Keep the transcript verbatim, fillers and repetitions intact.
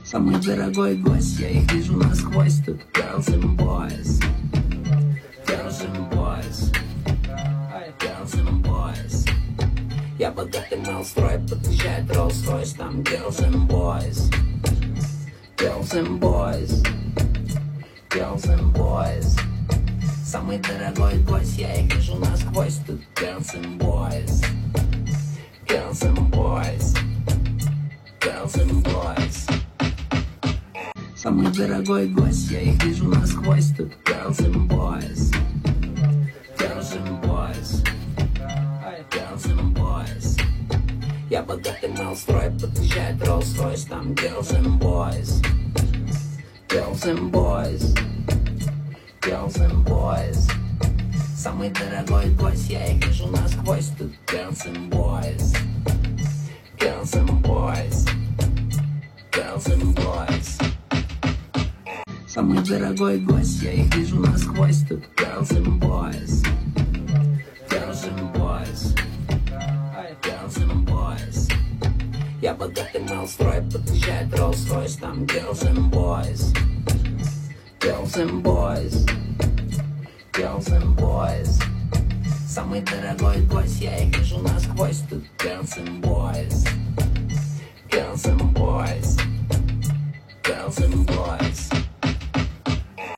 Самый дорогой гость, я их вижу насквозь. Тут girls and boys, girls and boys, girls and boys. Я богатый малстрой, подъезжает Rolls-Royce. Там girls and boys, girls and boys, girls and boys. Самый дорогой гость, я их вижу насквозь. Тут girls and boys, girls and boys, girls and boys. Самый дорогой гость, я их вижу насквозь. Тут girls and boys, girls and boys, girls and boys. Я богатый малстрой, подъезжает Rolls-Royce. Там girls and boys, girls and boys, girls and boys. Самый дорогой гость, я их вижу насквозь. Тут girls and boys, girls and boys, girls and boys. Самый дорогой гость, я их вижу насквозь. Тут girls and boys, girls and boys, girls and boys. Я богатый малстрой, подъезжает Rolls-Royce. Там girls and boys, girls and boys, girls and boys. Самый дорогой гость, я их вижу насквозь. Тут girls and boys, girls and boys, girls and boys.